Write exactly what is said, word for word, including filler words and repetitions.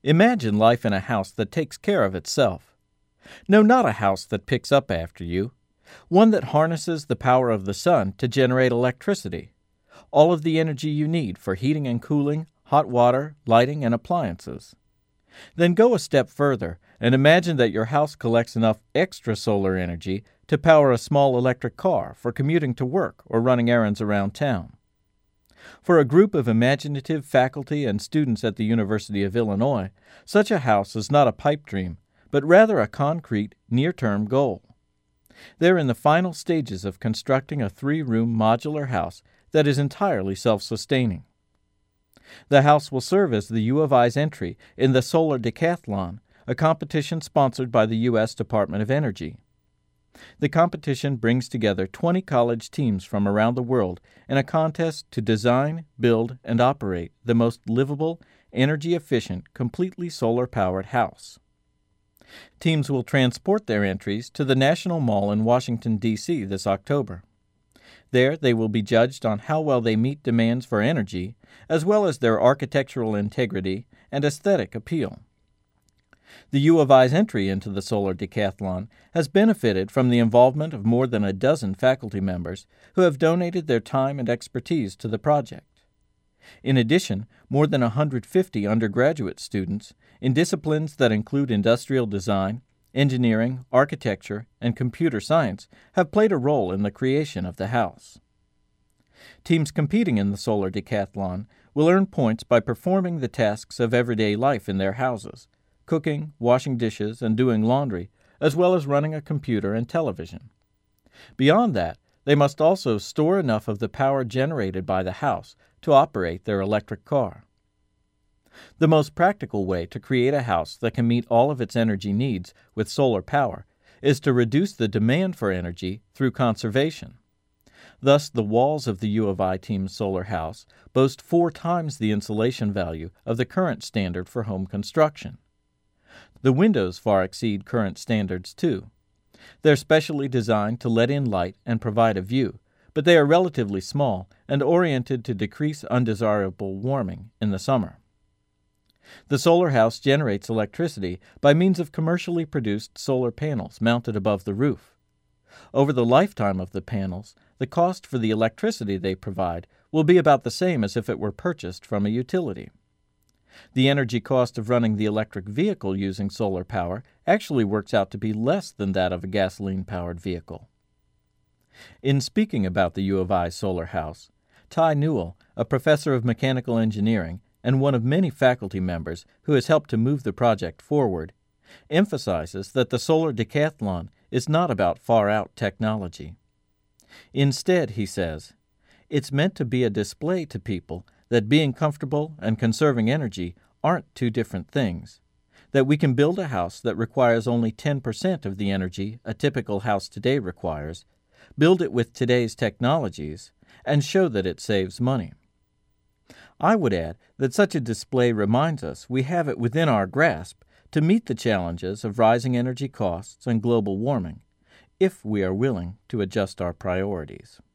Imagine life in a house that takes care of itself. No, not a house that picks up after you. One that harnesses the power of the sun to generate electricity, all of the energy you need for heating and cooling, hot water, lighting, and appliances. Then go a step further and imagine that your house collects enough extra solar energy to power a small electric car for commuting to work or running errands around town. For a group of imaginative faculty and students at the University of Illinois, such a house is not a pipe dream, but rather a concrete, near-term goal. They're in the final stages of constructing a three-room modular house that is entirely self-sustaining. The house will serve as the U of I's entry in the Solar Decathlon, a competition sponsored by the U S Department of Energy. The competition brings together twenty college teams from around the world in a contest to design, build, and operate the most livable, energy-efficient, completely solar-powered house. Teams will transport their entries to the National Mall in Washington, D C this October. There, they will be judged on how well they meet demands for energy, as well as their architectural integrity and aesthetic appeal. The U of I's entry into the Solar Decathlon has benefited from the involvement of more than a dozen faculty members who have donated their time and expertise to the project. In addition, more than one hundred fifty undergraduate students in disciplines that include industrial design, engineering, architecture, and computer science have played a role in the creation of the house. Teams competing in the Solar Decathlon will earn points by performing the tasks of everyday life in their houses, cooking, washing dishes, and doing laundry, as well as running a computer and television. Beyond that, they must also store enough of the power generated by the house to operate their electric car. The most practical way to create a house that can meet all of its energy needs with solar power is to reduce the demand for energy through conservation. Thus, the walls of the U of I team's solar house boast four times the insulation value of the current standard for home construction. The windows far exceed current standards, too. They're specially designed to let in light and provide a view, but they are relatively small and oriented to decrease undesirable warming in the summer. The solar house generates electricity by means of commercially produced solar panels mounted above the roof. Over the lifetime of the panels, the cost for the electricity they provide will be about the same as if it were purchased from a utility. The energy cost of running the electric vehicle using solar power actually works out to be less than that of a gasoline-powered vehicle. In speaking about the U of I solar house, Ty Newell, a professor of mechanical engineering and one of many faculty members who has helped to move the project forward, emphasizes that the Solar Decathlon is not about far-out technology. Instead, he says, it's meant to be a display to people that being comfortable and conserving energy aren't two different things, that we can build a house that requires only ten percent of the energy a typical house today requires, build it with today's technologies, and show that it saves money. I would add that such a display reminds us we have it within our grasp to meet the challenges of rising energy costs and global warming, if we are willing to adjust our priorities.